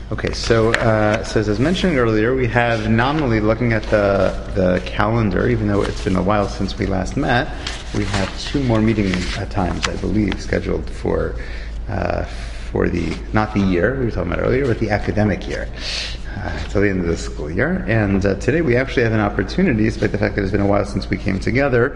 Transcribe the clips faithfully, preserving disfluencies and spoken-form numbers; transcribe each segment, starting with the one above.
Okay, so uh, so as I was mentioning earlier, we have nominally, looking at the the calendar, even though it's been a while since we last met, we have two more meeting uh, times, I believe, scheduled for uh, for the not the year we were talking about earlier, but the academic year. Uh, till the end of the school year. And uh, today we actually have an opportunity, despite the fact that it's been a while since we came together,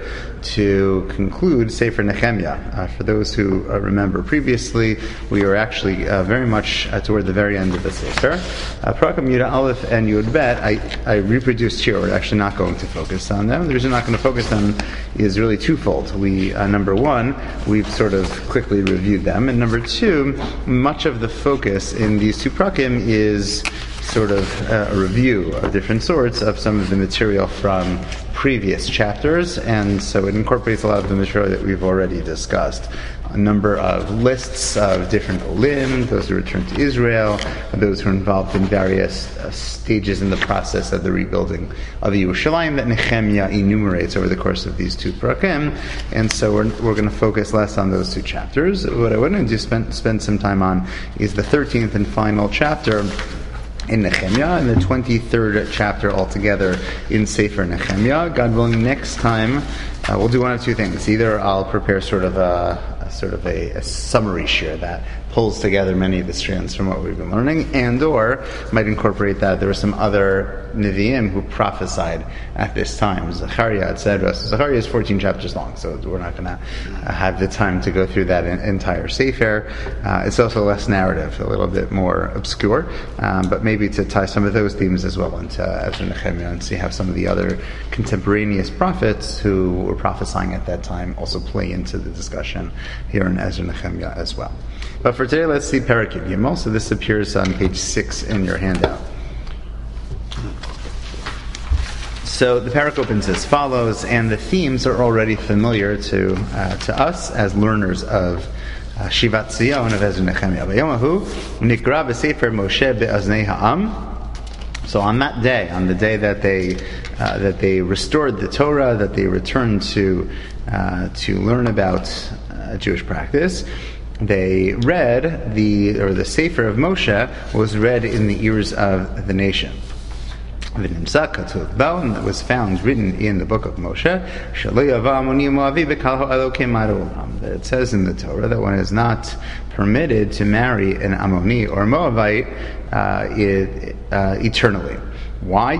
to conclude Sefer Nehemiah. Uh, for those who uh, remember previously, we were actually uh, very much uh, toward the very end of the Sefer. Uh, Parakam Yud Aleph and Yud Bet, I, I reproduced here. We're actually not going to focus on them. The reason we're not going to focus on them is really twofold. We, uh, number one, we've sort of quickly reviewed them. And number two, much of the focus in these two prakim is sort of uh, a review of different sorts of some of the material from previous chapters, and so it incorporates a lot of the material that we've already discussed. A number of lists of different olim, those who returned to Israel, those who are involved in various uh, stages in the process of the rebuilding of Yerushalayim that Nehemiah enumerates over the course of these two parakim, and so we're, we're going to focus less on those two chapters. What I want to do spend, spend some time on is the thirteenth and final chapter in Nehemiah, and the twenty-third chapter altogether in Sefer Nehemiah. God willing, next time uh, we'll do one of two things. Either I'll prepare sort of a, a sort of a, a summary share that pulls together many of the strands from what we've been learning, and or might incorporate that there were some other Nevi'im who prophesied at this time, Zechariah, et cetera. So Zechariah is fourteen chapters long, so we're not going to uh, have the time to go through that in, entire Sefer. Uh, it's also less narrative, a little bit more obscure, um, but maybe to tie some of those themes as well into uh, Ezra Nehemiah and see how some of the other contemporaneous prophets who were prophesying at that time also play into the discussion here in Ezra Nehemiah as well. But for today, let's see Perek Gimel. So this appears on page six in your handout. So the parak opens as follows, and the themes are already familiar to uh, to us as learners of uh, Shivat Zion of Ezra Nehemiah. Vayomahu nikra b'sefer Moshe be'aznei ha'am. So on that day, on the day that they uh, that they restored the Torah, that they returned to uh, to learn about uh, Jewish practice, they read the or the Sefer of Moshe was read in the ears of the nation. That was found written in the book of Moshe, that it says in the Torah that one is not permitted to marry an Ammoni or Moabite uh, it, uh, eternally. Why?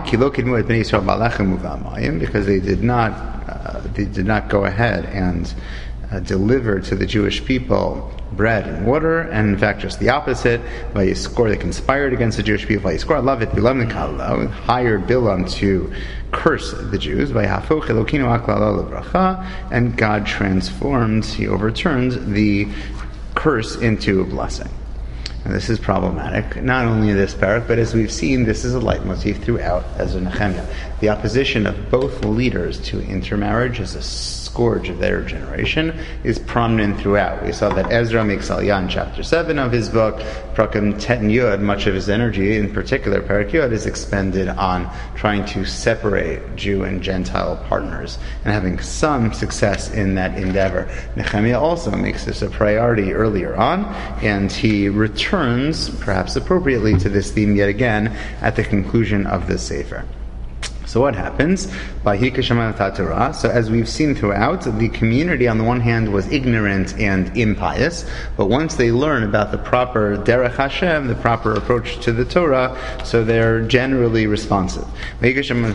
Because they did not uh, they did not go ahead and uh, deliver to the Jewish people bread and water, and in fact just the opposite. Vayiskor, they conspired against the Jewish people. Vayiskor love it, Bilam Nikala, hired Bilam to curse the Jews. Vayahafuch Elokinu aklala levracha, and God transformed, He overturned the curse into a blessing. And this is problematic, not only in this parak, but as we've seen, this is a leitmotif throughout Ezra Nehemiah. The opposition of both leaders to intermarriage as a scourge of their generation is prominent throughout. We saw that Ezra makes aliyah in chapter seven of his book, Prakim Tet Yud. Much of his energy, in particular Perek Yud, is expended on trying to separate Jew and Gentile partners, and having some success in that endeavor. Nehemiah also makes this a priority earlier on, and he returns, perhaps appropriately, to this theme yet again at the conclusion of the Sefer. So what happens? So as we've seen throughout, the community on the one hand was ignorant and impious, but once they learn about the proper derech Hashem, the proper approach to the Torah, so they're generally responsive. Everyone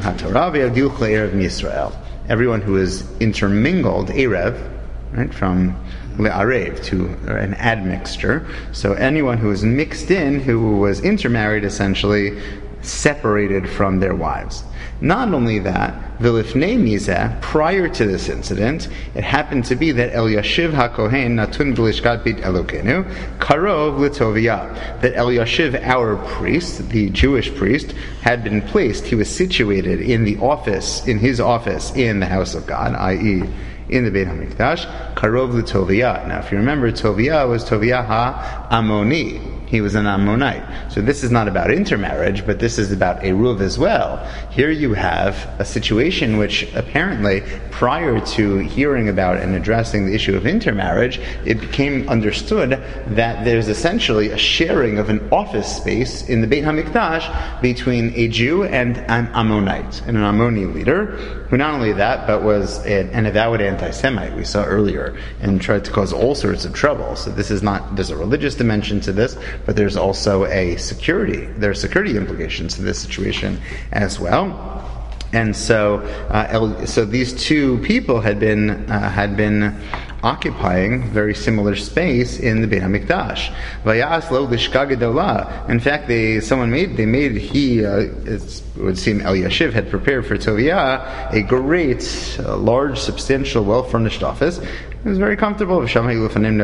who is intermingled, Erev, right, from le'arev, to an admixture, so anyone who was mixed in, who was intermarried essentially, separated from their wives. Not only that, v'lifnei mizeh, prior to this incident, it happened to be that Eliashiv HaKohen natun b'lishkat beit Elokenu karov l'toviyah, that Eliashiv, our priest, the Jewish priest, had been placed, he was situated in the office, in his office in the house of God, that is, in the Beit HaMikdash, karov l'toviyah. Now if you remember, Toviyah was Toviyah HaAmoni, He was an Ammonite. So this is not about intermarriage, but this is about Eruv as well. Here you have a situation which apparently, prior to hearing about and addressing the issue of intermarriage, it became understood that there's essentially a sharing of an office space in the Beit HaMikdash between a Jew and an Ammonite, and an Ammoni leader, who not only that, but was an, an avowed anti-Semite, we saw earlier, and tried to cause all sorts of trouble. So this is not, there's a religious dimension to this, but there's also a security, there are security implications to this situation as well. And so, uh, so these two people had been uh, had been occupying very similar space in the Beit HaMikdash. Vayas lo lishka gedola. In fact, they someone made they made he uh, it would seem Eliashiv had prepared for Tovia a great, uh, large, substantial, well furnished office. It was very comfortable. And in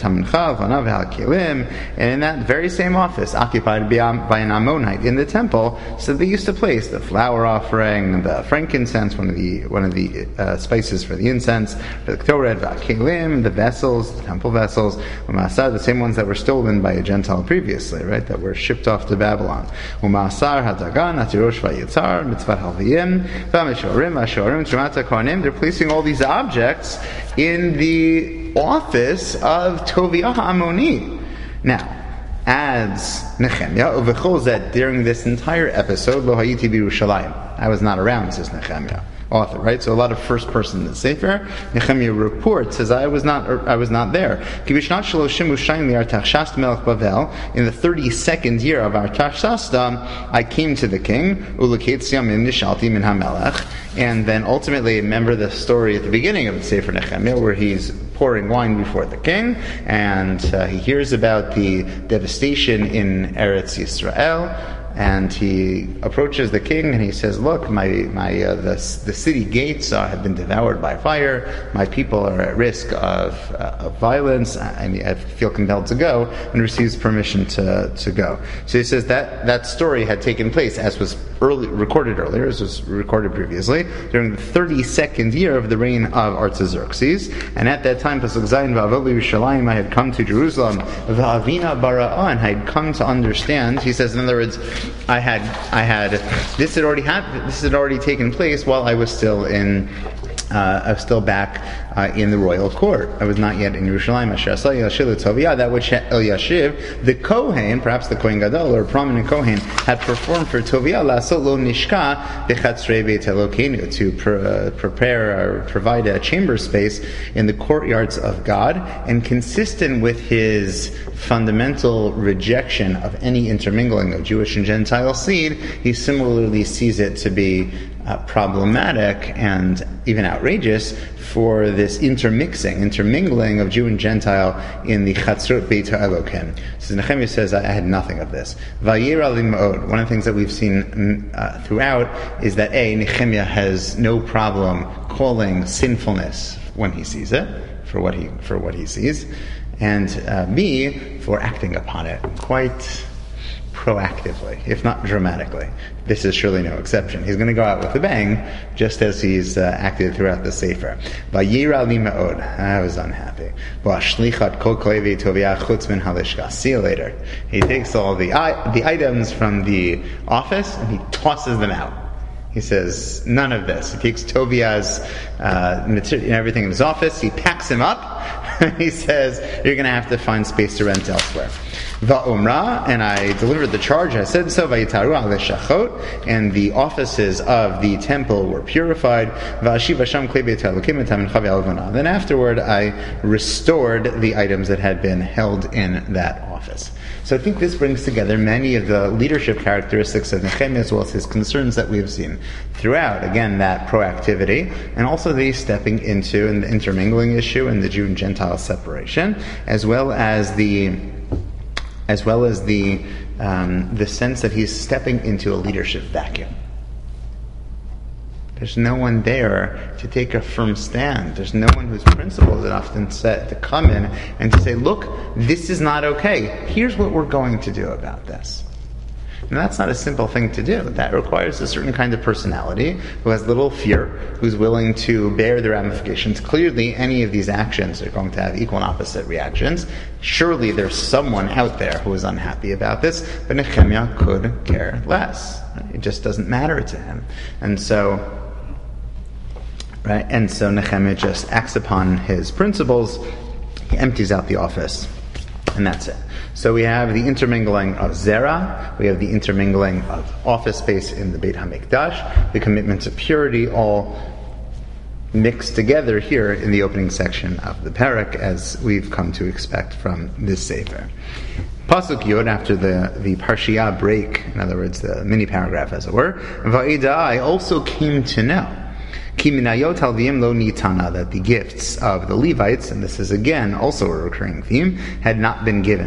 that very same office, occupied by an Ammonite in the temple, so they used to place the flour offering, the frankincense, one of the one of the uh, spices for the incense, the ktoret, v'akelim, the vessels, the temple vessels, u'masar, the same ones that were stolen by a Gentile previously, right, that were shipped off to Babylon. U'masar hadagan, atirosh v'yitzar, mitzvat halviyim, v'amishorim, v'ashorim, shumata kohanim. They're placing all these objects in the office of Tovia Ammoni. Now, adds Nehemiah, Uvechol that during this entire episode, Lo hayiti b'Yerushalayim, I was not around, says Nehemiah, author, right? So a lot of first person in the Sefer. Nehemiah reports, says, I was not I was not there. In the thirty-second year of Artaxasta, I came to the king, and then ultimately, remember the story at the beginning of the Sefer Nehemiah, where he's pouring wine before the king, and uh, he hears about the devastation in Eretz Yisrael, and he approaches the king and he says, "Look, my my uh, the the city gates uh, have been devoured by fire. My people are at risk of, uh, of violence. I, I feel compelled to go," and receives permission to to go. So he says that that story had taken place, as was early recorded earlier, as was recorded previously, during the thirty-second year of the reign of Artaxerxes, and at that time, Pasuk Zayin v'Avot Yerushalayim, I had come to Jerusalem, v'Avina Bara'a, and I had come to understand. He says, in other words, I had, I had, this had already happened. This had already taken place while I was still in, uh, I was still back uh, in the royal court. I was not yet in Yerushalayim. That which Eliashiv, the Kohen, perhaps the Kohen Gadol or a prominent Kohen, had performed for Tovia Lasot Lo Nishka Bechatzrei Beit Elokeinu, to pre- uh, prepare or provide a chamber space in the courtyards of God, and consistent with his fundamental rejection of any intermingling of Jewish and Gentile seed, he similarly sees it to be uh, problematic and even outrageous for this intermixing, intermingling of Jew and Gentile in the Chatzrot Beit HaElokim. So Nehemiah says, I had nothing of this. Vayira li ma'od. One of the things that we've seen uh, throughout is that A, Nehemiah has no problem calling sinfulness when he sees it, for what he for what he sees, and uh, B, for acting upon it quite proactively, if not dramatically. This is surely no exception. He's going to go out with a bang, just as he's uh, acted throughout the Sefer. Vayira li ma'od. I was unhappy. V'ashlichat kol kolevi tovia chutz min halishka. See you later. He takes all the I- the items from the office and he tosses them out. He says, none of this. He takes Tobiah's uh, material and everything in his office. He packs him up. He says, you're going to have to find space to rent elsewhere. Va'umra, and I delivered the charge. I said so. Va'yitaru al shachot, and the offices of the temple were purified. Va'ashiv Hashem klei beit Elokim et hamincha ve'alvana. Then afterward, I restored the items that had been held in that office. So I think this brings together many of the leadership characteristics of Nehemiah, as well as his concerns that we have seen throughout. Again, that proactivity, and also the stepping into and the intermingling issue and the Jew and Gentile separation, as well as the as well as the um, the sense that he's stepping into a leadership vacuum. There's no one there to take a firm stand. There's no one who's principled enough to, set, to come in and to say, look, this is not okay. Here's what we're going to do about this. And that's not a simple thing to do. That requires a certain kind of personality who has little fear, who's willing to bear the ramifications. Clearly, any of these actions are going to have equal and opposite reactions. Surely there's someone out there who is unhappy about this, but Nehemiah could care less. It just doesn't matter to him. And so, right, and so Nehemiah just acts upon his principles, he empties out the office, and that's it. So we have the intermingling of Zerah, we have the intermingling of office space in the Beit HaMikdash, the commitment to purity, all mixed together here in the opening section of the Perek, as we've come to expect from this Sefer. Pasuk Yod, after the, the Parshiah break, in other words, the mini paragraph as it were, Va'ida, I also came to know Ki minayot halvim lo nitana, that the gifts of the Levites, and this is again also a recurring theme, had not been given.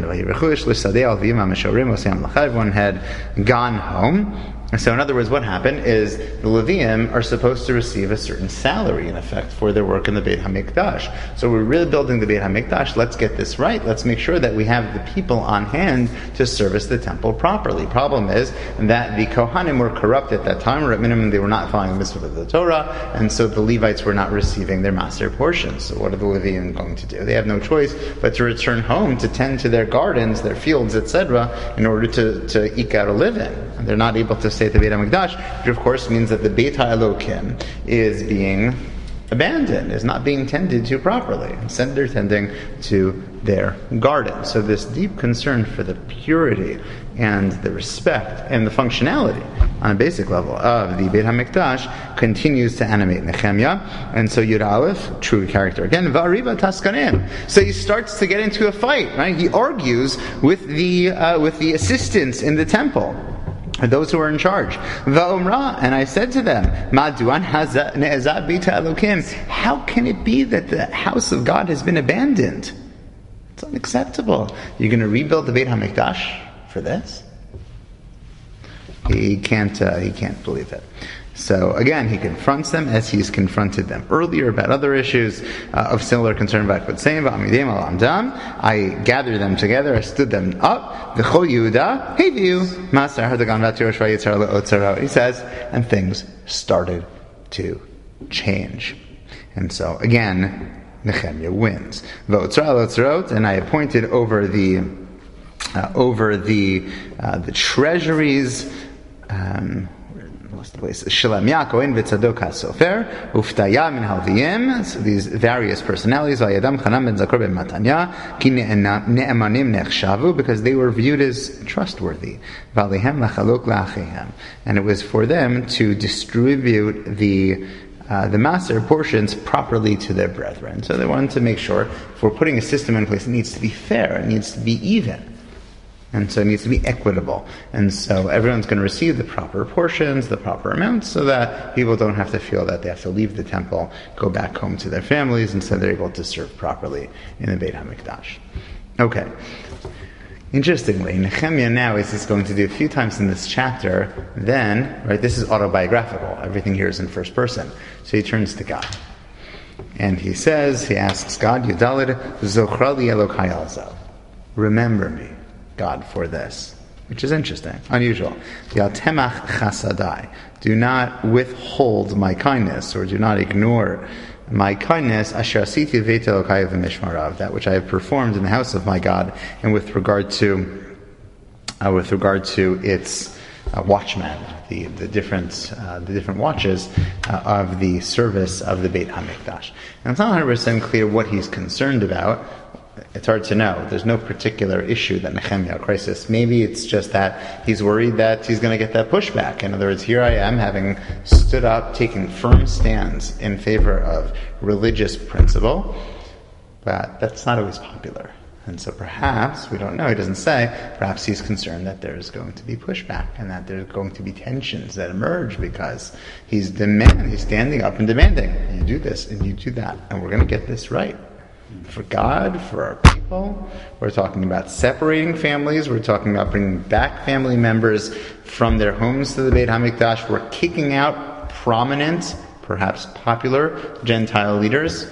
Everyone had gone home. So in other words, what happened is the Leviim are supposed to receive a certain salary, in effect, for their work in the Beit HaMikdash. So we're really building the Beit HaMikdash. Let's get this right. Let's make sure that we have the people on hand to service the temple properly. Problem is that the Kohanim were corrupt at that time, or at minimum they were not following the mitzvah of the Torah, and so the Levites were not receiving their master portions. So what are the Leviim going to do? They have no choice but to return home to tend to their gardens, their fields, et cetera, in order to, to eke out a living. And they're not able to stay at the Beit HaMikdash, which of course means that the Beit HaElokim is being abandoned, is not being tended to properly. Instead they're tending to their garden. So this deep concern for the purity and the respect and the functionality on a basic level of the Beit HaMikdash continues to animate Nehemiah. And so Yud Aleph, true character again, Va'ariva Taskanim. So he starts to get into a fight, right? He argues with the uh, with the assistants in the temple, those who are in charge. Va'omra, and I said to them, Ma'duan ne'ezat beit Elokim. How can it be that the house of God has been abandoned? It's unacceptable. You're going to rebuild the Beit HaMikdash for this? He can't. Uh, he can't believe it. So again, he confronts them as he's confronted them earlier about other issues uh, of similar concern about what's saying about Amidim al Amdam. I gathered them together, I stood them up. V'chol Yehuda, Heviu, Masar Hadagan Vatirosh Vayitzar Le'otzaro. He says, and things started to change. And so again, Nehemiah wins. V'otzar Le'otzarot, and I appointed over the uh, over the uh, the treasuries. Um, What's the place? Shalem Kohen v'Tzadok HaSofer, Uftaya min Halviyim. So these various personalities, Vayadam Chanam ben Zakor ben Matanya, Ki ne'emanim nechshavu, because they were viewed as trustworthy. V'alihem lachalok la'achihem, and it was for them to distribute the uh, the master portions properly to their brethren. So they wanted to make sure, if we're putting a system in place, it needs to be fair, it needs to be even. And so it needs to be equitable. And so everyone's going to receive the proper portions, the proper amounts, so that people don't have to feel that they have to leave the temple, go back home to their families, instead they're able to serve properly in the Beit HaMikdash. Okay. Interestingly, Nehemiah now is just going to do a few times in this chapter, then, right, this is autobiographical. Everything here is in first person. So he turns to God. And he says, he asks God, Yudalid Zochrali Elokai Alzav. Remember me, God, for this, which is interesting, unusual. Yatemach chasadai. Do not withhold my kindness, or do not ignore my kindness, asher asiti v'eit Elokai v'mishmarav, that which I have performed in the house of my God, and with regard to, uh, with regard to its uh, watchmen, the the different uh, the different watches uh, of the service of the Beit HaMikdash. And it's not one hundred percent clear what he's concerned about. It's hard to know. There's no particular issue that Nehemiah crisis. Maybe it's just that he's worried that he's going to get that pushback. In other words, here I am having stood up, taking firm stands in favor of religious principle, but that's not always popular. And so perhaps, we don't know, he doesn't say, perhaps he's concerned that there's going to be pushback and that there's going to be tensions that emerge because he's demand, he's standing up and demanding, you do this and you do that, and we're going to get this right. For God, for our people. We're talking about separating families. We're talking about bringing back family members from their homes to the Beit HaMikdash. We're kicking out prominent, perhaps popular, Gentile leaders.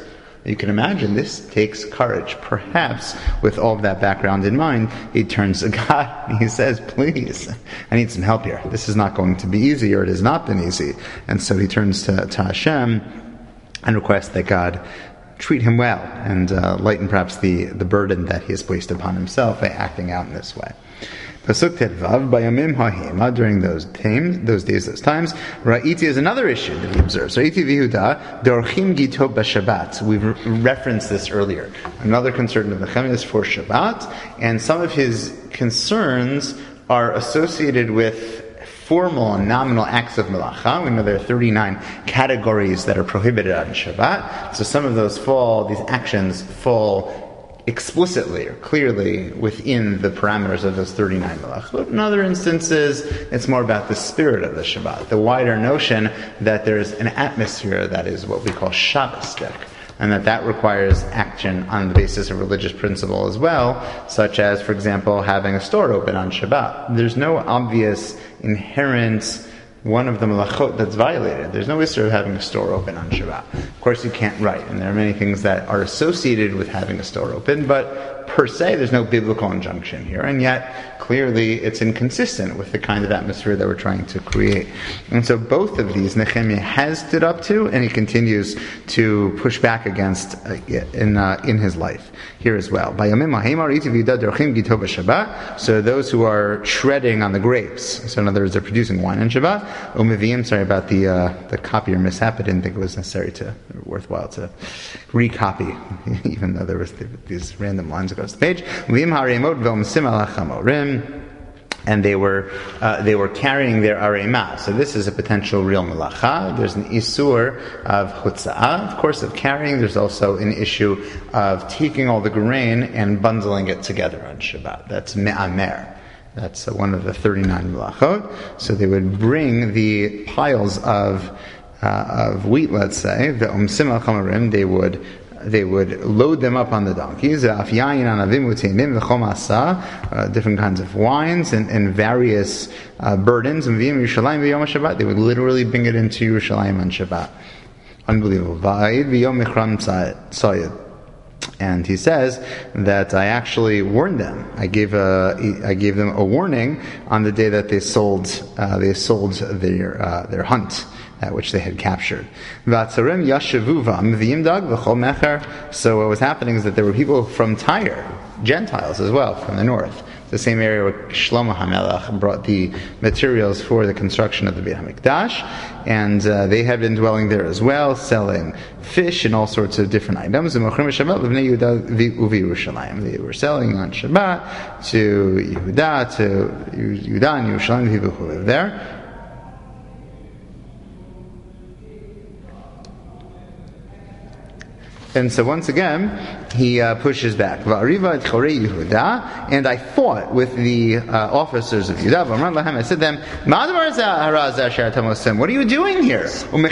You can imagine this takes courage. Perhaps with all of that background in mind, he turns to God and he says, please, I need some help here. This is not going to be easy, or it has not been easy. And so he turns to, to Hashem and requests that God treat him well and uh, lighten perhaps the, the burden that he has placed upon himself by acting out in this way. Pasuk Tetvav, Bayamim Hahima, during those times, those days, those times, Ra'iti is another issue that he observes. Ra'iti Vihuda, Dorchim Gito B'Shabbat. We've re- referenced this earlier. Another concern of Nehemiah is for Shabbat, and some of his concerns are associated with formal and nominal acts of melacha. We know there are thirty-nine categories that are prohibited on Shabbat. So some of those fall, these actions fall explicitly or clearly within the parameters of those thirty-nine melachot. But in other instances, it's more about the spirit of the Shabbat, the wider notion that there's an atmosphere that is what we call Shabbostic, and that that requires action on the basis of religious principle as well, such as, for example, having a store open on Shabbat. There's no obvious inherent one of the melachot that's violated. There's no issue of having a store open on Shabbat. Of course, you can't write, and there are many things that are associated with having a store open, but per se, there's no biblical injunction here, and yet, clearly, it's inconsistent with the kind of atmosphere that we're trying to create. And so both of these, Nehemiah has stood up to, and he continues to push back against uh, in uh, in his life here as well. So those who are treading on the grapes, so in other words, they're producing wine on Shabbat. Umivim, sorry about the uh, the copier mishap. I didn't think it was necessary to worthwhile to recopy, even though there was these random lines across the page. And they were uh, they were carrying their arema. So this is a potential real melacha. There's an isur of hutza'ah, of course, of carrying. There's also an issue of taking all the grain and bundling it together on Shabbat. That's me'amer. That's uh, one of the thirty-nine melachot. So they would bring the piles of uh, of wheat, let's say, the umsim al chamarim. They would. They would load them up on the donkeys, uh, different kinds of wines and, and various uh, burdens. They would literally bring it into Yerushalayim on Shabbat. Unbelievable. And he says that I actually warned them. I gave a, I gave them a warning on the day that they sold, uh, they sold their uh, their hunt, Uh, which they had captured. So what was happening is that there were people from Tyre, Gentiles as well, from the north, the same area where Shlomo HaMelech brought the materials for the construction of the Beit HaMikdash, and uh, they had been dwelling there as well, selling fish and all sorts of different items. They were selling on Shabbat to Yehuda, to Yehuda and Yerushalayim, people who live there. And so once again, he uh, pushes back. And I fought with the uh, officers of Yehuda. I said to them, what are you doing here?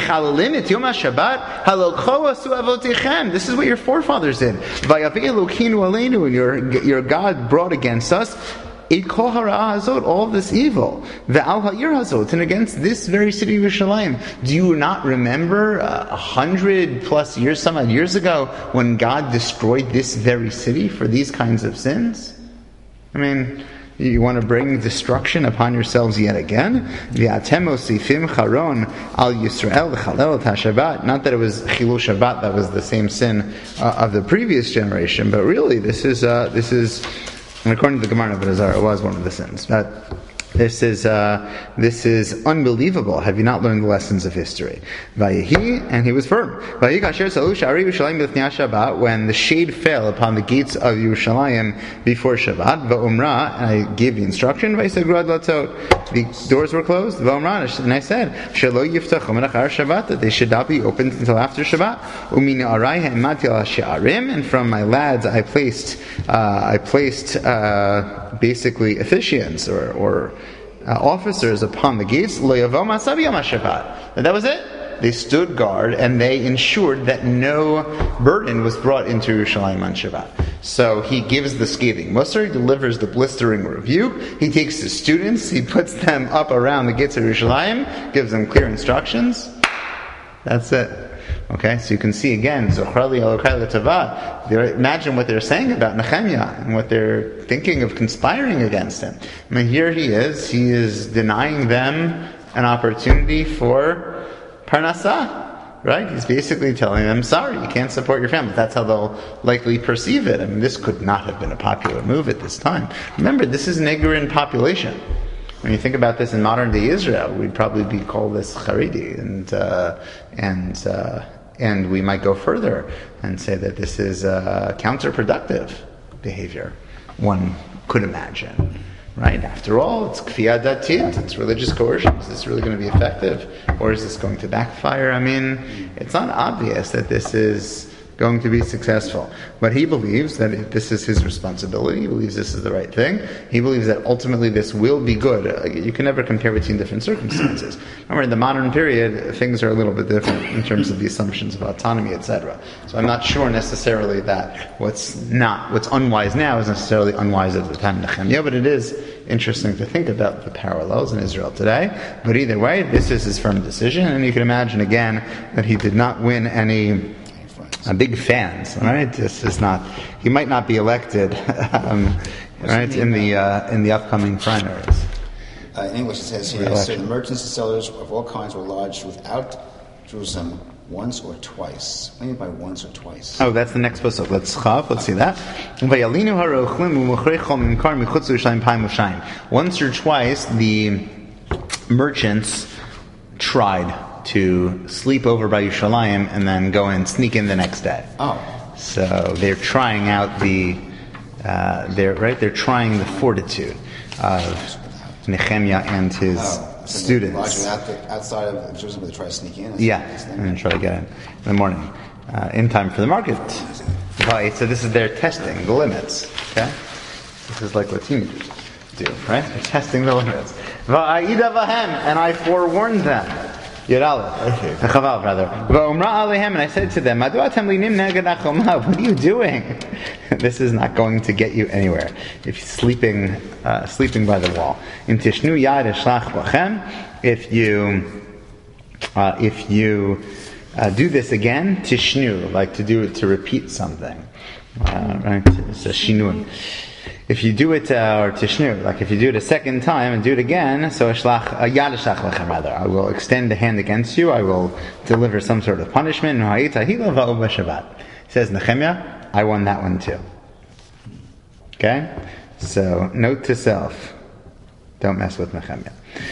This is what your forefathers did. And your, your God brought against us all this evil, and against this very city of Yerushalayim. Do you not remember a uh, hundred plus years, some odd years ago, when God destroyed this very city for these kinds of sins? I mean, you want to bring destruction upon yourselves yet again? Not that it was Chilul Shabbat that was the same sin uh, of the previous generation, but really, this is uh, this is. And according to the Gemara of Elazar, it was one of the sins. But this is uh, this is unbelievable. Have you not learned the lessons of history? Vayehi, and he was firm. When the shade fell upon the gates of Yerushalayim before Shabbat, va'umra, and I gave the instruction. The doors were closed. Va'umra, and I said, that they should not be opened until after Shabbat. And from my lads, I placed uh, I placed uh, basically officiants or or Uh, officers upon the gates. And that was it. They stood guard and they ensured that no burden was brought into Yerushalayim on Shabbat. So he gives the scathing Musar, he delivers the blistering rebuke, he takes his students, he puts them up around the gates of Yerushalayim, gives them clear instructions. That's it. Okay, so you can see again, Zochrali Elokai L'Tava. Imagine what they're saying about Nehemiah and what they're thinking of conspiring against him. I mean, here he is. He is denying them an opportunity for Parnasah. Right? He's basically telling them, sorry, you can't support your family. That's how they'll likely perceive it. I mean, this could not have been a popular move at this time. Remember, this is an ignorant population. When you think about this in modern day Israel, we'd probably be called this Haredi, and uh, and uh, and we might go further and say that this is uh, counterproductive behavior. One could imagine. Right? After all, it's kfiyah datit, it's religious coercion. Is this really going to be effective? Or is this going to backfire? I mean, it's not obvious that this is going to be successful. But he believes that this is his responsibility. He believes this is the right thing. He believes that ultimately this will be good. You can never compare between different circumstances. Remember, in the modern period, things are a little bit different in terms of the assumptions of autonomy, et cetera. So I'm not sure necessarily that what's not, what's unwise now is necessarily unwise at the time of Nehemiah, but it is interesting to think about the parallels in Israel today. But either way, this is his firm decision, and you can imagine again that he did not win any Uh, big fans, right? This is not. He might not be elected, um, right, in the uh, in the upcoming primaries. Uh, in English, it says here: certain merchants and sellers of all kinds were lodged without Jerusalem once or twice. What do you mean by once or twice? Oh, that's the next pasuk. Let's chav. Let's see that. Once or twice, the merchants tried to sleep over by Yerushalayim and then go and sneak in the next day. Oh, so they're trying out the, uh, they're right. They're trying the fortitude of Nehemiah and his oh, so students. Out the, outside of Jerusalem, they try to sneak in. Yeah, and then try to get in in the morning, uh, in time for the market. Right. So this is their testing the limits. Okay, this is like what teenagers do, right? They're testing the limits. Va'ida vahem, and I forewarned them. Yadalef, Chaval, rather. And I said to them, what are you doing? This is not going to get you anywhere. If you're sleeping, uh, sleeping by the wall. If you, uh, if you uh, do this again, tishnu, like to do it to repeat something, uh, right? It's a shinun. If you do it, uh, or tishnu, like if you do it a second time and do it again, so shlach yad shlach lechem, rather, I will extend a hand against you. I will deliver some sort of punishment. Says Nehemiah, I won that one too. Okay, so note to self: don't mess with Nehemiah.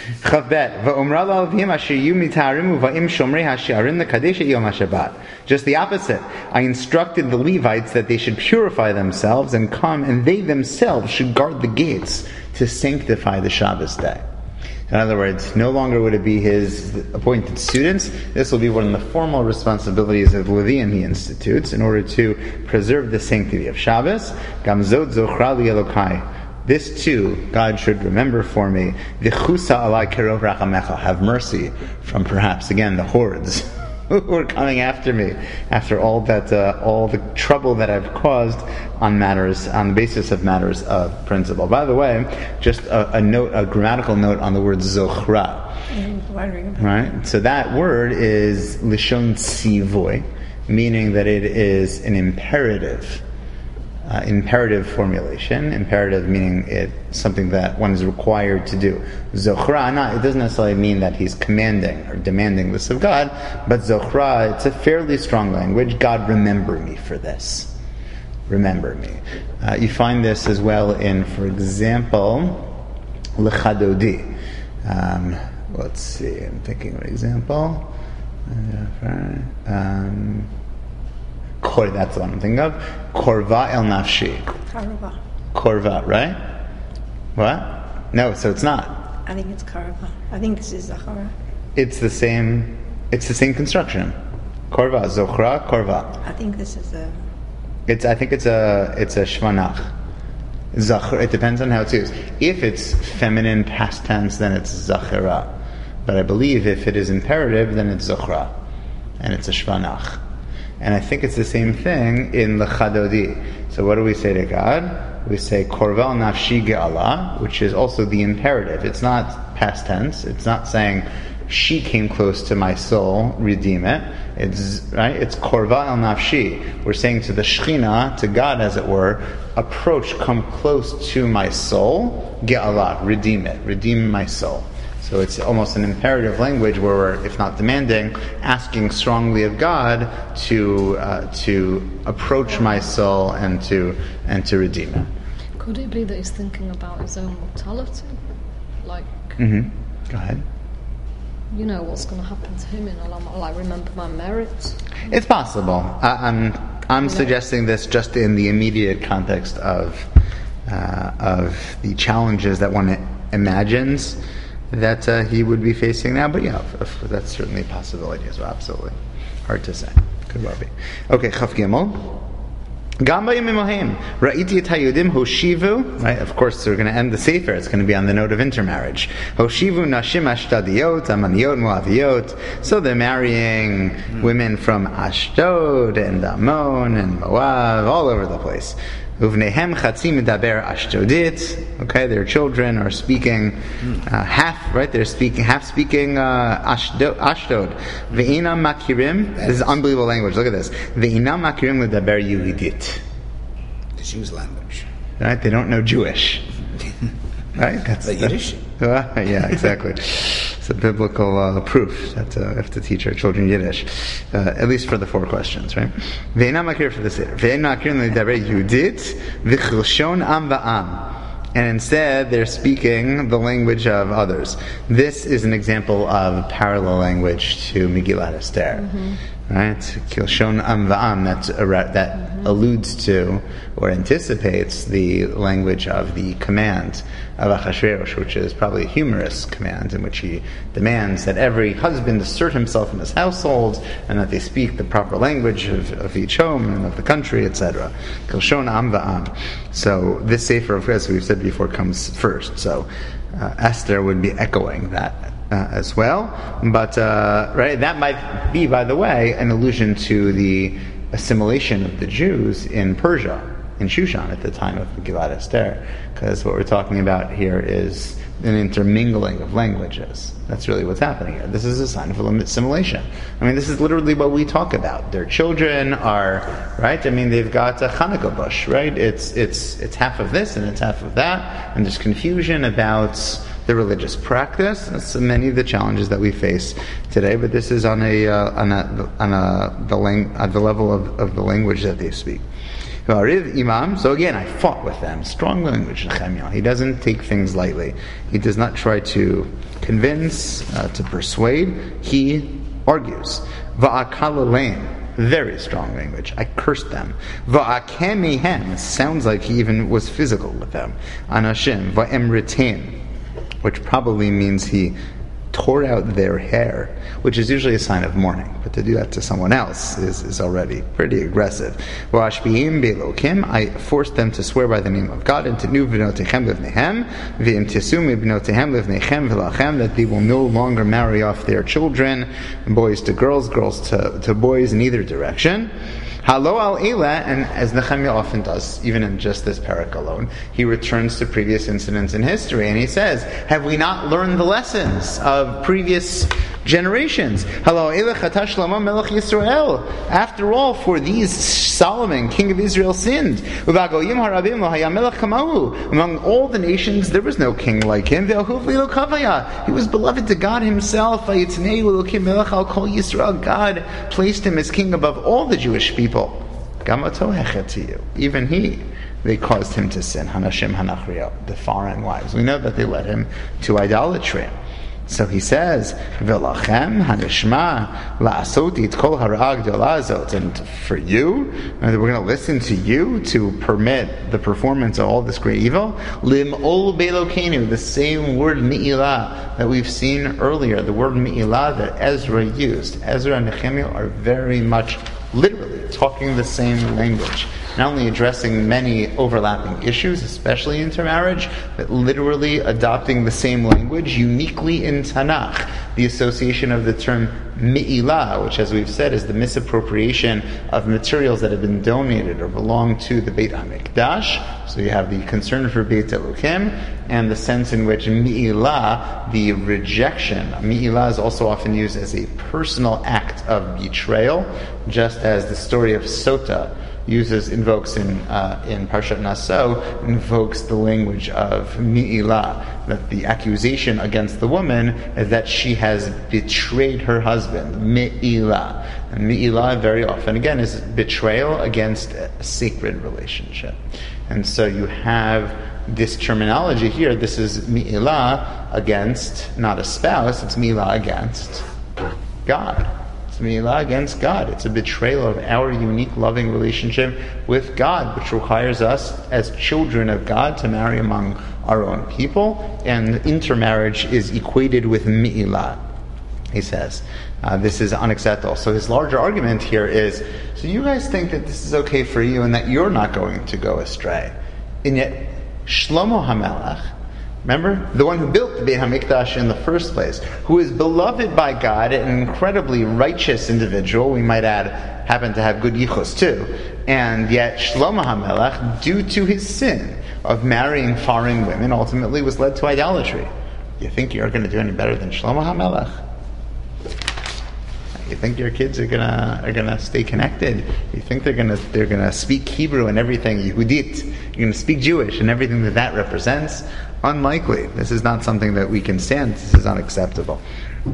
Just the opposite. I instructed the Levites that they should purify themselves and come, and they themselves should guard the gates to sanctify the Shabbos day. In other words, no longer would it be his appointed students. This will be one of the formal responsibilities of Levian he institutes in order to preserve the sanctity of Shabbos. Gamzot zochra li Elokai. This too, God should remember for me. V'chusa alai kerov rachamecha. Have mercy from perhaps again the hordes who are coming after me, after all that, uh, all the trouble that I've caused on matters, on the basis of matters of principle. By the way, just a, a note, a grammatical note on the word zochra. Right. So that word is lishon sivoy, meaning that it is an imperative. Uh, imperative formulation. Imperative meaning it's something that one is required to do. Zochra, not, it doesn't necessarily mean that he's commanding or demanding this of God, but Zochra, it's a fairly strong language. God, remember me for this. Remember me. Uh, you find this as well in, for example, L'chadodi. Um, let's see, I'm thinking of an example. Um, Kor, that's the one I'm thinking of. Korva el nafshi. Karava. Korva, right? What? No, so it's not. I think it's Karava. I think this is Zachara. It's the same. It's the same construction. Korva, zochra, korva. I think this is a. It's. I think it's a. It's a shvanach. Zachra. It depends on how it's used. If it's feminine past tense, then it's zachara. But I believe if it is imperative, then it's zochra, and it's a shvanach. And I think it's the same thing in L'chadodi. So what do we say to God? We say Korval Nafshi Ge'ala, which is also the imperative. It's not past tense. It's not saying she came close to my soul, redeem it. It's right. It's korva el nafshi. We're saying to the Shechina, to God, as it were, approach, come close to my soul, ge'alah, redeem it, redeem my soul. So it's almost an imperative language where we're, if not demanding, asking strongly of God to uh, to approach my soul and to and to redeem it. Could it be that he's thinking about his own mortality? Like, Mm-hmm. Go ahead. you know, what's going to happen to him in Olam? Like, remember my merit? It's possible. I, I'm I'm suggesting this just in the immediate context of uh, of the challenges that one imagines that uh, he would be facing now. But yeah, if, if that's certainly a possibility as well. Absolutely, hard to say. Could well be. Okay, Chaf Gimel. Right, of course, we're going to end the Sefer. It's going to be on the note of intermarriage. Hoshivu nashim ashtadiyot, amaniyot, moaviyot. So they're marrying women from Ashdod and Ammon and Moab, all over the place. Uvnehem chatzim medaber Ashdodit. Okay, their children are speaking uh, half. Right, they're speaking half speaking uh, Ashdod. Ashdod. Ve'inam makirim. This is unbelievable language. Look at this. Ve'inam makirim ledaber Yehudit. The Jews' language. Right, they don't know Jewish. Right, that's the Yiddish. Uh, yeah, exactly. It's a biblical uh, proof that uh, we have to teach our children Yiddish, uh, at least for the four questions, right? Ve'inam makir for the Seder. Ve'inam makirim ledaber Yehudit v'chilshon am va'am. And instead, they're speaking the language of others. This is an example of parallel language to Megillat Esther. Mm-hmm. Right? Kilshon am va'am, that, that mm-hmm. alludes to or anticipates the language of the command of Achashverosh, which is probably a humorous command in which he demands that every husband assert himself in his household and that they speak the proper language of, of each home and of the country, et cetera. Kilshon am va'am. So this Sefer, as we've said before, comes first. So uh, Esther would be echoing that Uh, as well, but uh, right, that might be, by the way, an allusion to the assimilation of the Jews in Persia, in Shushan, at the time of Megillat Esther, because what we're talking about here is an intermingling of languages. That's really what's happening here. This is a sign of assimilation. I mean, this is literally what we talk about. Their children are, right? I mean, they've got a Hanukkah bush, right? It's it's it's half of this and it's half of that, and there's confusion about the religious practice. That's many of the challenges that we face today, but this is on a uh, on a on a the lang- at the level of, of the language that they speak. Imam. So again, I fought with them. Strong language, Nehemiah. He doesn't take things lightly. He does not try to convince, uh, to persuade. He argues. Va'akalalein. Very strong language. I cursed them. Va'akemihem. Sounds like he even was physical with them. Anashim. Va'emritin. Which probably means he tore out their hair, which is usually a sign of mourning. But to do that to someone else is, is already pretty aggressive. I forced them to swear by the name of God, and to nu v'notechem livnehem, v'imtisumi b'notechem livnechem v'lachem, that they will no longer marry off their children, boys to girls, girls to, to boys in either direction. Halo al Eila, and as Nehemiah often does, even in just this parak alone, he returns to previous incidents in history, and he says, have we not learned the lessons of previous generations? Halo Eila chata Shlomo melech Yisrael. After all, for these Solomon, king of Israel, sinned. Uvagoyim harabim lo haya melech kamahu. Among all the nations, there was no king like him. Ve'ahuv lo kavaya. He was beloved to God himself. Vayitnei Elokim melech al kol Yisrael. God placed him as king above all the Jewish people. Even he, they caused him to sin. Hanashim Hanachriot, the foreign wives. We know that they led him to idolatry. So he says, "V'lachem hanishma la'asoti et kol harag dolazot." And for you, we're going to listen to you to permit the performance of all this great evil. Lim ol beilokenu, the same word mi'ilah that we've seen earlier, the word mi'ilah that Ezra used. Ezra and Nehemiah are very much literally talking the same language. not only addressing many overlapping issues, especially intermarriage, but literally adopting the same language uniquely in Tanakh. The association of the term mi'ilah, which, as we've said, is the misappropriation of materials that have been donated or belong to the Beit HaMikdash. So you have the concern for Beit Elokim, and the sense in which mi'ilah, the rejection, mi'ilah is also often used as a personal act of betrayal, just as the story of Sota uses, invokes in uh, in Parshat Naso, invokes the language of mi'ilah, that the accusation against the woman is that she has betrayed her husband, mi'ilah. And mi'ilah very often, again, is betrayal against a sacred relationship. And so you have this terminology here, this is mi'ilah against, not a spouse, it's mi'ilah against God. It's mi'ilah against God. It's a betrayal of our unique loving relationship with God, which requires us as children of God to marry among our own people, and intermarriage is equated with mi'ilah, he says. Uh, this is unacceptable. So his larger argument here is, so you guys think that this is okay for you and that you're not going to go astray. And yet, Shlomo HaMelech, remember, the one who built the Beit HaMikdash in the first place, who is beloved by God, an incredibly righteous individual, we might add, happened to have good yichus too, and yet Shlomo HaMelech, due to his sin of marrying foreign women, ultimately was led to idolatry. You think you're going to do any better than Shlomo HaMelech? You think your kids are gonna are gonna stay connected? You think they're gonna they're gonna speak Hebrew and everything, Yehudit? You're gonna speak Jewish and everything that that represents? Unlikely. This is not something that we can stand. This is unacceptable.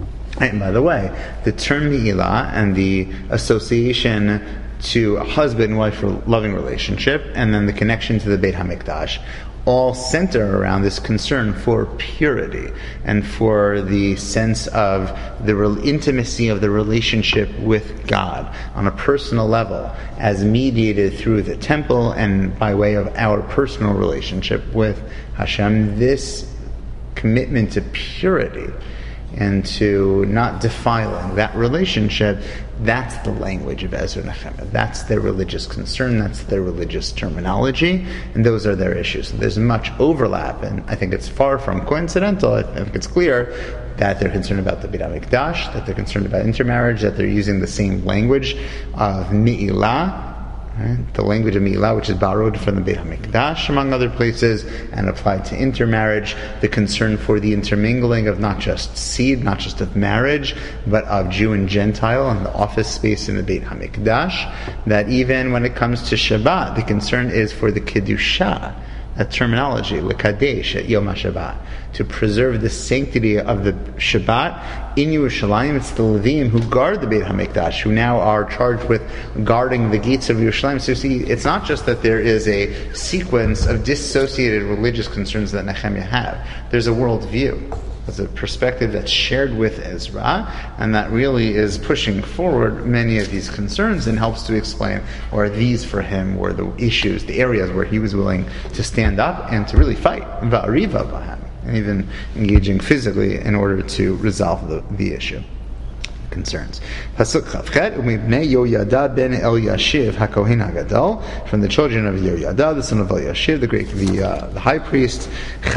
And by the way, the term mi'ilah and the association to a husband-wife loving relationship, and then the connection to the Beit HaMikdash, all center around this concern for purity and for the sense of the real intimacy of the relationship with God on a personal level, as mediated through the temple and by way of our personal relationship with Hashem. This commitment to purity and to not defiling that relationship, that's the language of Ezra and Nehemiah. That's their religious concern, that's their religious terminology, and those are their issues. So there's much overlap, and I think it's far from coincidental. I think it's clear that they're concerned about the Beit HaMikdash, that they're concerned about intermarriage, that they're using the same language of mi'ilah, right? The language of mi'ilah, which is borrowed from the Beit HaMikdash, among other places, and applied to intermarriage, the concern for the intermingling of not just seed, not just of marriage, but of Jew and Gentile and the office space in the Beit HaMikdash, that even when it comes to Shabbat, the concern is for the Kedusha, that terminology, l'kadesh at Yom HaShabbat, to preserve the sanctity of the Shabbat in Yerushalayim. It's the Levim who guard the Beit HaMikdash, who now are charged with guarding the gates of Yerushalayim. So you see, it's not just that there is a sequence of dissociated religious concerns that Nehemiah have. There's a worldview. There's a perspective that's shared with Ezra, and that really is pushing forward many of these concerns and helps to explain where these for him were the issues, the areas where he was willing to stand up and to really fight, va'ariva b'hem, and even engaging physically in order to resolve the, the issue. Concerns. Pasuk Chavchet, Umibnei Yoyada ben Eliashiv HaKohen HaGadol, from the children of Yoyada, the son of Eliashiv, the great, the, uh, the high priest,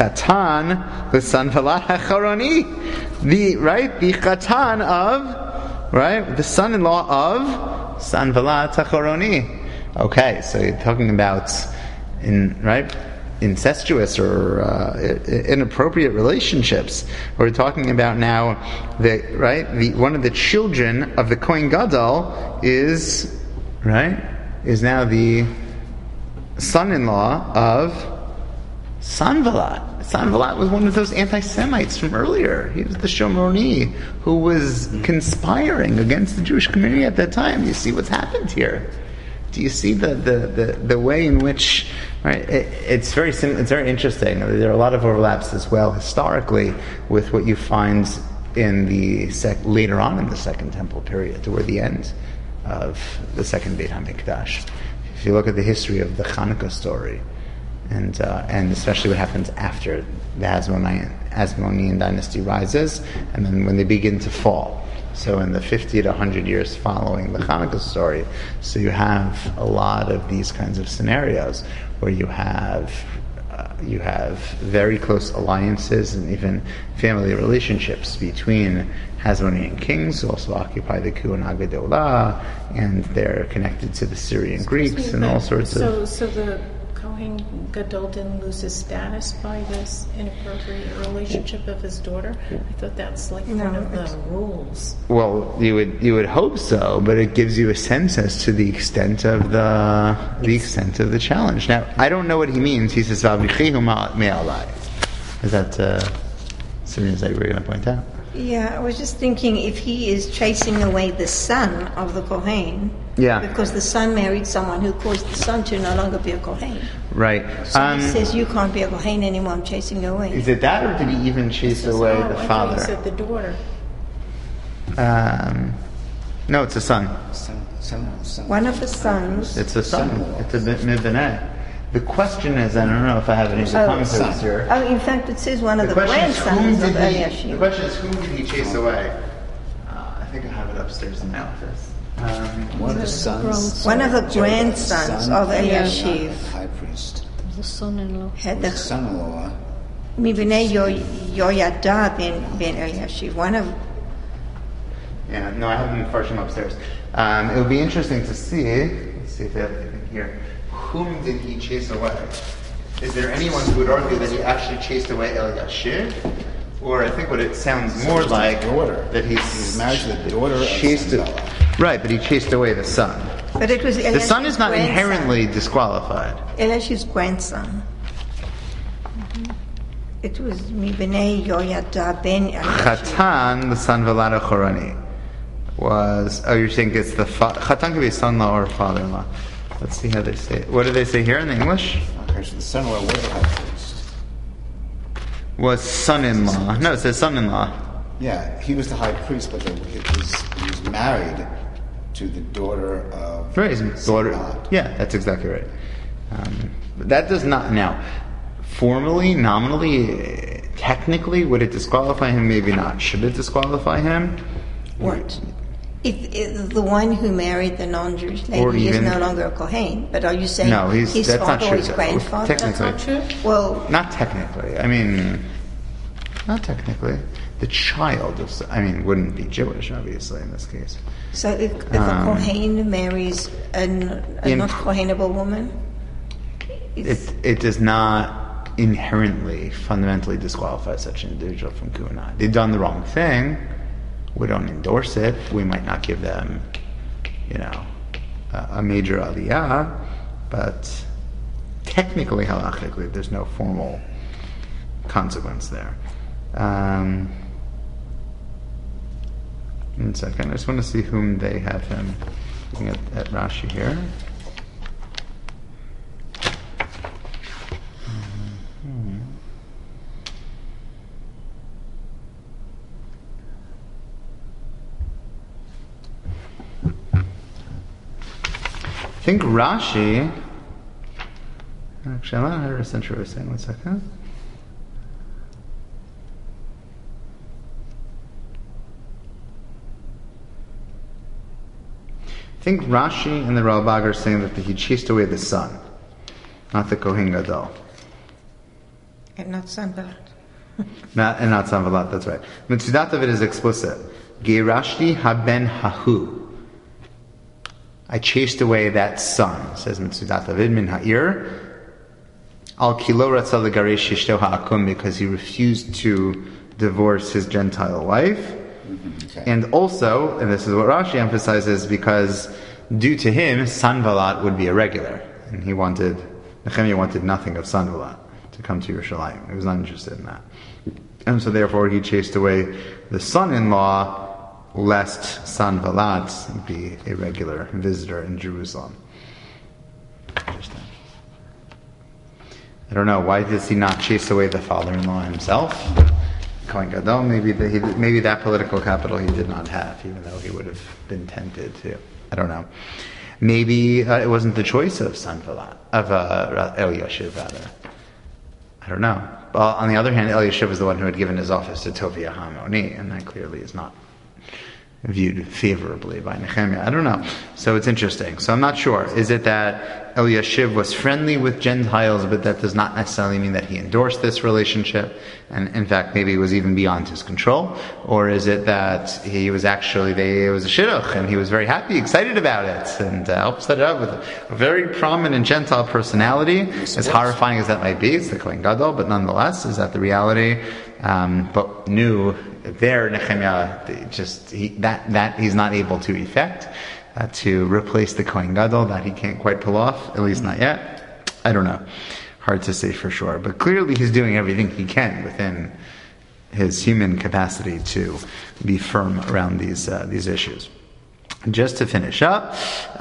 Chatan, the Sanvalat HaCharoni, the, right, the Chatan of, right, the son-in-law of Sanvalat HaCharoni. Okay, so you're talking about, in, right, incestuous or uh, inappropriate relationships. We're talking about now that, right, the one of the children of the Kohen Gadol is, right, is now the son-in-law of Sanvalat. Sanvalat was one of those anti-Semites from earlier. He was the Shomroni who was conspiring against the Jewish community at that time. You see what's happened here. Do you see the, the, the, the way in which, right, it, it's very sim- it's very interesting. There are a lot of overlaps as well historically with what you find in the sec- later on in the Second Temple period, toward the end of the Second Beit HaMikdash. If you look at the history of the Hanukkah story, and uh, and especially what happens after the Hasmonean, Hasmonean dynasty rises, and then when they begin to fall. So in the fifty to one hundred years following the Hanukkah story, so you have a lot of these kinds of scenarios where you have uh, you have very close alliances and even family relationships between Hasmonean kings who also occupy the Kuhana Gedolah, and they're connected to the Syrian Greeks and all sorts so, of... So the Kohen Gadol didn't lose his status by this inappropriate relationship of his daughter? I thought that's like No, one of it's- the rules. Well, you would you would hope so, but it gives you a sense as to the extent of the the extent of the challenge. Now, I don't know what he means. He says, "V'avrichihu me'alai." Is that uh, something that you were going to point out? Yeah, I was just thinking if he is chasing away the son of the Kohen, Yeah. because the son married someone who caused the son to no longer be a Kohen. Right. So Um, he says, you can't be a Kohen anymore, I'm chasing you away. is it that, or did he even chase away oh, the I father? thought you said the daughter. Um, no, it's a son. Son, son, son. One of the sons, It's a son. Son-in-law. It's a mibbeneh. The question is, I don't know if I have any of the Oh, commentaries son. here. oh, in fact, it says one of The the, question is, whom grandsons of did he? The Eliashib. question is, whom did he chase away? Uh, I think I have it upstairs in my office. Um, One of the sons. One of the Joe, grandsons son of the Eliashib high priest. The son-in-law. had The the son-in-law. Mibnei Yo- Yoyada ben, ben Eliashib. One of Yeah, no, I have them first upstairs. Um, it would be interesting to see. Let's see if they have anything here. Whom did he chase away? Is there anyone who would argue that he actually chased away Eliashib? Or I think what it sounds more his like daughter. that he's, He's married to the daughter of chased it, Sanballat. right, but he chased away the son. But it was The son is not grandson. inherently disqualified. Eliashib's grandson. It was Mibnei Yoyada ben Eliashib. Chatan, the son of Elada Chorani, was. Oh, you're saying it's the fa- Chatan could be son-in-law or father-in-law. Let's see how they say it. What do they say here in the English? Okay, so the son-in-law was the high priest. Was son-in-law. No, it says son-in-law. Yeah, he was the high priest, but it was, he was married to the daughter of Right, his daughter. Sanballat. Yeah, that's exactly right. Um, but that does not now. Formally, nominally, uh, technically, would it disqualify him? Maybe not. Should it disqualify him? What? If, if the one who married the non-Jewish lady Or is even- no longer a Kohen, but are you saying No, he's his that's father not or true. his though. grandfather? Technically, That's not true? Well, not technically. I mean, not technically. The child of, I mean, wouldn't be Jewish, obviously, in this case. so if, if Um, a Kohen marries a, n- a in- not Kohenable woman, it's, It it does not inherently, fundamentally disqualify such an individual from kuhuna. They've done the wrong thing. We don't endorse it. We might not give them, you know, a, a major aliyah, but technically, halachically, there's no formal consequence there. Um, one second. I just want to see whom they have him. Looking at, at Rashi here. I think Rashi. Actually, I'm not one hundred percent sure what he's saying. One second. I think Rashi and the Ralbag are saying that he chased away the son, not the Kohen Gadol. and not Sanballat. Not, and not Sanballat, that's right. Mitzudat of it is explicit. Geirashti haben hahu. I chased away that son, says Mitzudat David min ha'ir. Al kilo ratzah legaresh ishto ha'akum, because he refused to divorce his Gentile wife. Okay. And also, and this is what Rashi emphasizes, because due to him, Sanballat would be a regular. And he wanted, Nehemiah wanted nothing of Sanballat to come to Yerushalayim. He was not interested in that. And so therefore he chased away the son-in-law, lest Sanballat be a regular visitor in Jerusalem. Interesting. I don't know, why does he not chase away the father-in-law himself? Kohen Gadol, maybe, the, he, maybe that political capital he did not have, even though he would have been tempted to. I don't know. Maybe uh, it wasn't the choice of Sanballat, of uh, Eliashib, rather. I don't know. Well, on the other hand, Eliashib was the one who had given his office to Tovia Hamoni, and that clearly is not viewed favorably by Nehemiah. I don't know. So it's interesting. So I'm not sure. Is it that Eliashiv was friendly with Gentiles, but that does not necessarily mean that he endorsed this relationship, and in fact maybe it was even beyond his control? Or is it that he was actually, they, it was a shidduch, and he was very happy, excited about it, and uh, helped set it up with a, a very prominent Gentile personality, as horrifying as that might be? It's the Kohen Gadol, but nonetheless, is that the reality? Um, but knew there, Nehemiah, just he, that that he's not able to effect, uh, to replace the Kohen Gadol, that he can't quite pull off, at least not yet. I don't know, hard to say for sure. But clearly, he's doing everything he can within his human capacity to be firm around these uh, these issues. Just to finish up,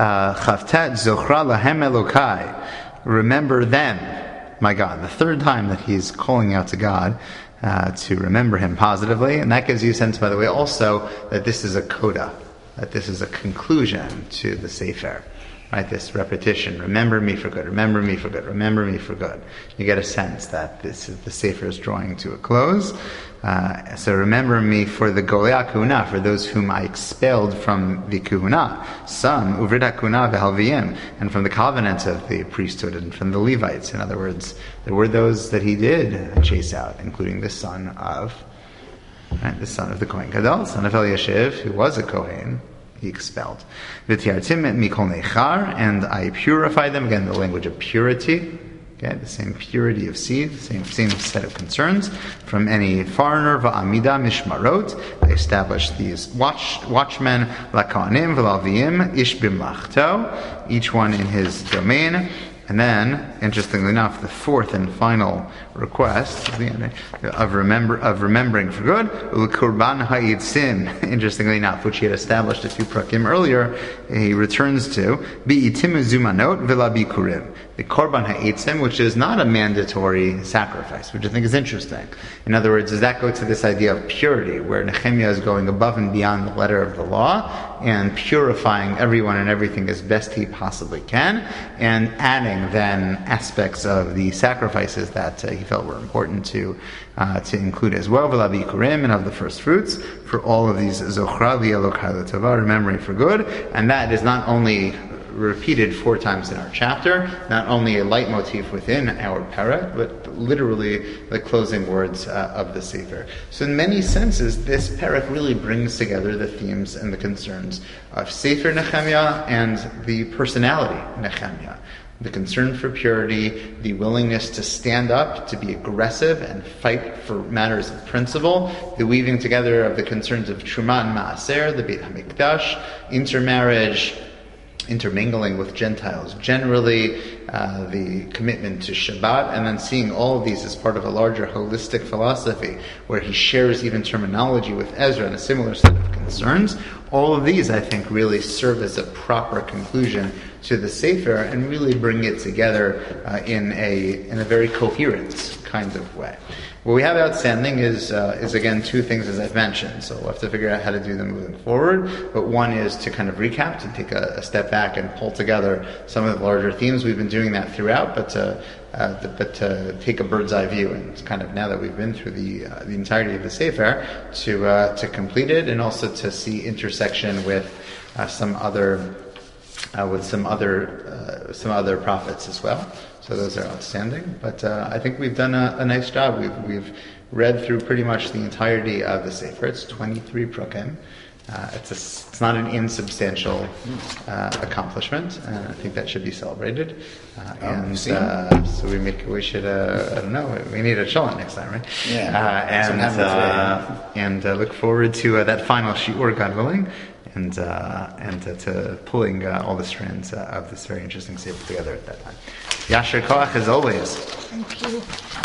Chavtet Zochra Lahem Elokai, remember them, my God. The third time that he's calling out to God. Uh, to remember him positively, and that gives you a sense, by the way, also that this is a coda, that this is a conclusion to the Sefer, right? This repetition: remember me for good, remember me for good, remember me for good. You get a sense that this is, the Sefer is drawing to a close. Uh, so remember me for the Golei Kahuna, for those whom I expelled from the Kahuna, some Uvrid HaKahuna v'Halviyim, and from the covenant of the priesthood and from the Levites. In other words, there were those that he did chase out, including the son of, right, the son of the Kohen Gadol, son of Eliashiv, who was a Kohen. He expelled. V'tiartim mikol nechar, and I purified them. Again, the language of purity. Okay, the same purity of seed, the same same set of concerns from any foreigner. Va'amida mishmarot. I established these watch watchmen, lakanim v'lavim ish b'mlachto, each one in his domain. And then, interestingly enough, the fourth and final request of remember of remembering for good, l'kurban ha'itzim. Interestingly enough, which he had established a few prakim earlier, he returns to bi'itim zumanot v'labikurim, the korban ha'itzim, which is not a mandatory sacrifice, which I think is interesting. In other words, does that go to this idea of purity, where Nehemiah is going above and beyond the letter of the law and purifying everyone and everything as best he possibly can, and adding then aspects of the sacrifices that uh, he felt were important to uh, to include as well, v'labi kurim, and of the first fruits, for all of these zochra v'elokai l'tova, remembering for good. And that is not only repeated four times in our chapter, not only a leitmotif within our parak, but literally the closing words uh, of the Sefer. So in many senses, this parak really brings together the themes and the concerns of Sefer Nehemiah and the personality Nehemiah. The concern for purity, the willingness to stand up, to be aggressive and fight for matters of principle, the weaving together of the concerns of Truma and Maaser, the Beit HaMikdash, intermarriage, intermingling with Gentiles generally, uh, the commitment to Shabbat, and then seeing all of these as part of a larger holistic philosophy where he shares even terminology with Ezra and a similar set of concerns. All of these, I think, really serve as a proper conclusion to the Sefer and really bring it together uh, in a in a very coherent kind of way. What we have outstanding is, uh, is again, two things as I've mentioned, so we'll have to figure out how to do them moving forward. But one is to kind of recap, to take a, a step back and pull together some of the larger themes. We've been doing that throughout, but to, uh, the, but to take a bird's eye view, and kind of now that we've been through the uh, the entirety of the Sefer, to uh, to complete it, and also to see intersection with uh, some other uh, with some other uh, some other prophets as well. So those are outstanding, but uh, I think we've done a, a nice job. We've we've read through pretty much the entirety of the Sefer. It's twenty-three prakim. Uh, it's a, it's not an insubstantial uh, accomplishment, and I think that should be celebrated. Uh, oh, and uh, so we make we should uh, I don't know, we need a shulchan next time, right? Yeah. Uh, and uh, and uh, look forward to uh, that final shiur, God willing. And uh, and uh, to pulling uh, all the strands uh, of this very interesting sefer together at that time. Yasher koach as always. Thank you.